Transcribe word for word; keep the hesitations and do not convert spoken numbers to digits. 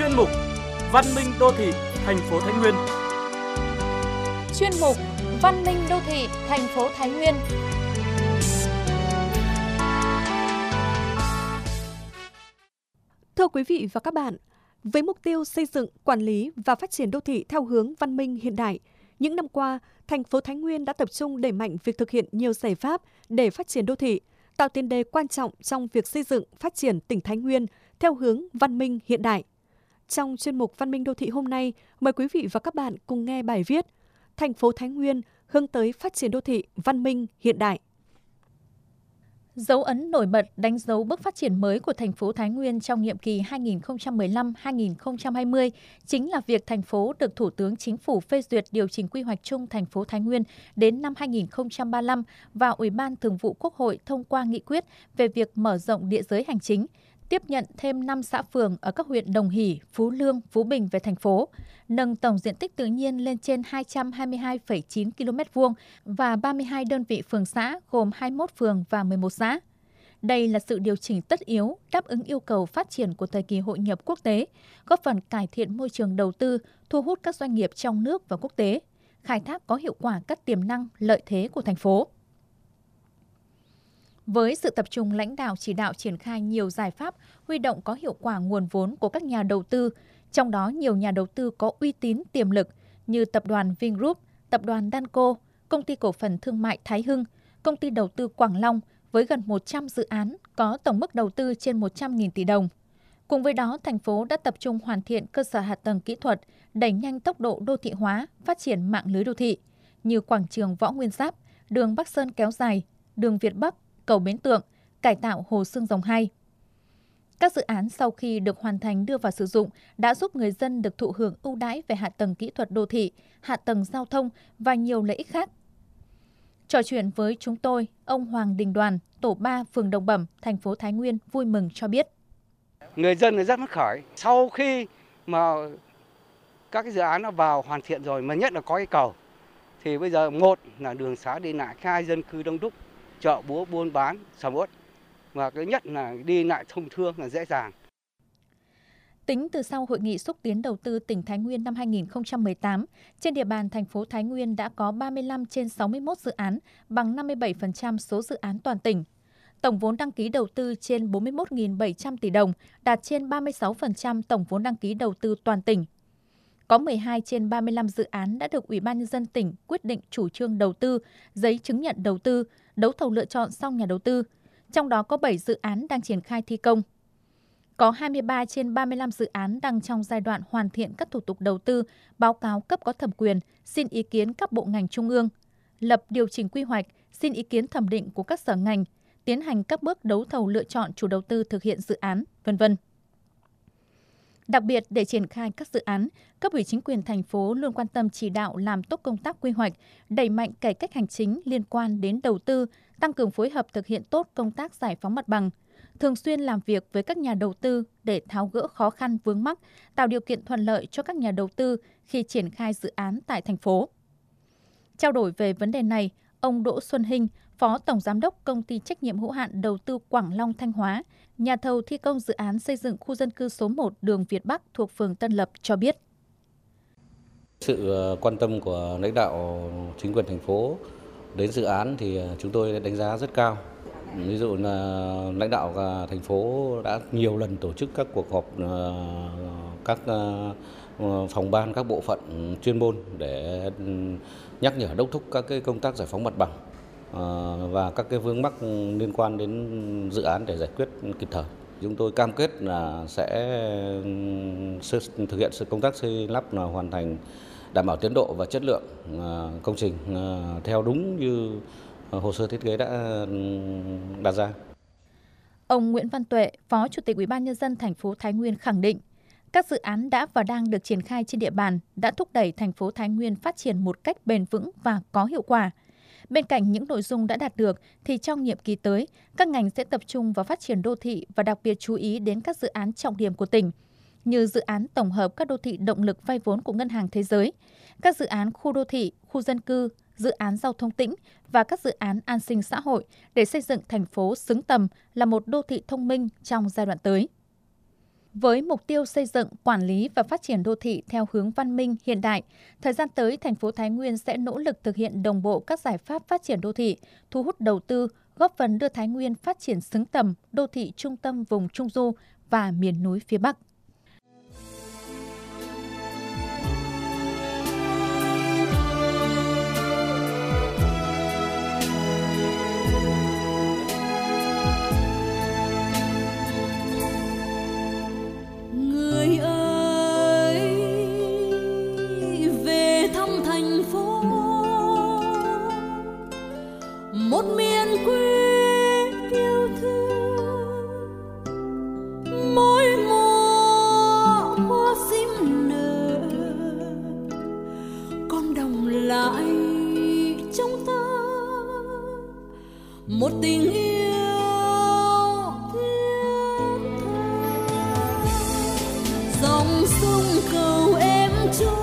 chuyên mục Văn minh đô thị thành phố Thái Nguyên. Chuyên mục Văn minh đô thị thành phố Thái Nguyên. Thưa quý vị và các bạn, với mục tiêu xây dựng, quản lý và phát triển đô thị theo hướng văn minh hiện đại, những năm qua, thành phố Thái Nguyên đã tập trung đẩy mạnh việc thực hiện nhiều giải pháp để phát triển đô thị, tạo tiền đề quan trọng trong việc xây dựng, phát triển tỉnh Thái Nguyên theo hướng văn minh hiện đại. Trong chuyên mục Văn minh đô thị hôm nay, mời quý vị và các bạn cùng nghe bài viết Thành phố Thái Nguyên hướng tới phát triển đô thị văn minh hiện đại. Dấu ấn nổi bật đánh dấu bước phát triển mới của thành phố Thái Nguyên trong nhiệm kỳ hai nghìn không trăm mười lăm đến hai nghìn không trăm hai mươi chính là việc thành phố được Thủ tướng Chính phủ phê duyệt điều chỉnh quy hoạch chung thành phố Thái Nguyên đến năm hai nghìn không trăm ba mươi lăm và Ủy ban Thường vụ Quốc hội thông qua nghị quyết về việc mở rộng địa giới hành chính, tiếp nhận thêm năm xã phường ở các huyện Đồng Hỷ, Phú Lương, Phú Bình về thành phố, nâng tổng diện tích tự nhiên lên trên hai trăm hai mươi hai phẩy chín ki lô mét vuông và ba mươi hai đơn vị phường xã gồm hai mươi mốt phường và mười một xã. Đây là sự điều chỉnh tất yếu đáp ứng yêu cầu phát triển của thời kỳ hội nhập quốc tế, góp phần cải thiện môi trường đầu tư, thu hút các doanh nghiệp trong nước và quốc tế, khai thác có hiệu quả các tiềm năng, lợi thế của thành phố. Với sự tập trung lãnh đạo chỉ đạo triển khai nhiều giải pháp, huy động có hiệu quả nguồn vốn của các nhà đầu tư, trong đó nhiều nhà đầu tư có uy tín tiềm lực như Tập đoàn Vingroup, Tập đoàn Danco, Công ty Cổ phần Thương mại Thái Hưng, Công ty Đầu tư Quảng Long với gần một trăm dự án có tổng mức đầu tư trên một trăm nghìn tỷ đồng. Cùng với đó, thành phố đã tập trung hoàn thiện cơ sở hạ tầng kỹ thuật, đẩy nhanh tốc độ đô thị hóa, phát triển mạng lưới đô thị như quảng trường Võ Nguyên Giáp, đường Bắc Sơn kéo dài, đường Việt Bắc, cầu Bến Tượng, cải tạo Hồ Xương Rồng hai. Các dự án sau khi được hoàn thành đưa vào sử dụng đã giúp người dân được thụ hưởng ưu đãi về hạ tầng kỹ thuật đô thị, hạ tầng giao thông và nhiều lợi ích khác. Trò chuyện với chúng tôi, ông Hoàng Đình Đoàn, tổ ba phường Đồng Bẩm, thành phố Thái Nguyên vui mừng cho biết. Người dân rất phấn khởi sau khi mà các cái dự án nó vào hoàn thiện rồi, mà nhất là có cái cầu. Thì bây giờ một là đường xá đi lại, hai dân cư đông đúc, chợ búa buôn bán sầm uất, và cái nhất là đi lại thông thương là dễ dàng. Tính từ sau Hội nghị xúc tiến đầu tư tỉnh Thái Nguyên năm hai nghìn không trăm mười tám, trên địa bàn thành phố Thái Nguyên đã có ba mươi lăm trên sáu mươi mốt dự án, bằng năm mươi bảy phần trăm số dự án toàn tỉnh. Tổng vốn đăng ký đầu tư trên bốn mươi mốt nghìn bảy trăm tỷ đồng, đạt trên ba mươi sáu phần trăm tổng vốn đăng ký đầu tư toàn tỉnh. Có mười hai trên ba mươi lăm dự án đã được Ủy ban Nhân dân tỉnh quyết định chủ trương đầu tư, giấy chứng nhận đầu tư, đấu thầu lựa chọn xong nhà đầu tư. Trong đó có bảy dự án đang triển khai thi công. Có hai mươi ba trên ba mươi lăm dự án đang trong giai đoạn hoàn thiện các thủ tục đầu tư, báo cáo cấp có thẩm quyền, xin ý kiến các bộ ngành trung ương, lập điều chỉnh quy hoạch, xin ý kiến thẩm định của các sở ngành, tiến hành các bước đấu thầu lựa chọn chủ đầu tư thực hiện dự án, vân vân. Đặc biệt, để triển khai các dự án, cấp ủy chính quyền thành phố luôn quan tâm chỉ đạo làm tốt công tác quy hoạch, đẩy mạnh cải cách hành chính liên quan đến đầu tư, tăng cường phối hợp thực hiện tốt công tác giải phóng mặt bằng, thường xuyên làm việc với các nhà đầu tư để tháo gỡ khó khăn vướng mắc, tạo điều kiện thuận lợi cho các nhà đầu tư khi triển khai dự án tại thành phố. Trao đổi về vấn đề này, ông Đỗ Xuân Hinh, Phó Tổng Giám đốc Công ty Trách nhiệm hữu hạn Đầu tư Quảng Long Thanh Hóa, nhà thầu thi công dự án xây dựng khu dân cư số một đường Việt Bắc thuộc phường Tân Lập cho biết. Sự quan tâm của lãnh đạo chính quyền thành phố đến dự án thì chúng tôi đánh giá rất cao. Ví dụ là lãnh đạo thành phố đã nhiều lần tổ chức các cuộc họp các phòng ban, các bộ phận chuyên môn để nhắc nhở đốc thúc các cái công tác giải phóng mặt bằng và các cái vướng mắc liên quan đến dự án để giải quyết kịp thời. Chúng tôi cam kết là sẽ thực hiện sự công tác xây lắp là hoàn thành đảm bảo tiến độ và chất lượng công trình theo đúng như hồ sơ thiết kế đã đặt ra. Ông Nguyễn Văn Tuệ, Phó Chủ tịch Ủy ban Nhân dân thành phố Thái Nguyên khẳng định, các dự án đã và đang được triển khai trên địa bàn đã thúc đẩy thành phố Thái Nguyên phát triển một cách bền vững và có hiệu quả. Bên cạnh những nội dung đã đạt được, thì trong nhiệm kỳ tới, các ngành sẽ tập trung vào phát triển đô thị và đặc biệt chú ý đến các dự án trọng điểm của tỉnh, như dự án tổng hợp các đô thị động lực vay vốn của Ngân hàng Thế giới, các dự án khu đô thị, khu dân cư, dự án giao thông tĩnh và các dự án an sinh xã hội để xây dựng thành phố xứng tầm là một đô thị thông minh trong giai đoạn tới. Với mục tiêu xây dựng, quản lý và phát triển đô thị theo hướng văn minh, hiện đại, thời gian tới, thành phố Thái Nguyên sẽ nỗ lực thực hiện đồng bộ các giải pháp phát triển đô thị, thu hút đầu tư, góp phần đưa Thái Nguyên phát triển xứng tầm đô thị trung tâm vùng Trung Du và miền núi phía Bắc. Người ơi, về thăm thành phố, một miền quê yêu thương. Mỗi mùa hoa sim nở, con đồng lại trong ta một tình yêu thiết tha. Dòng sông cầu em trôi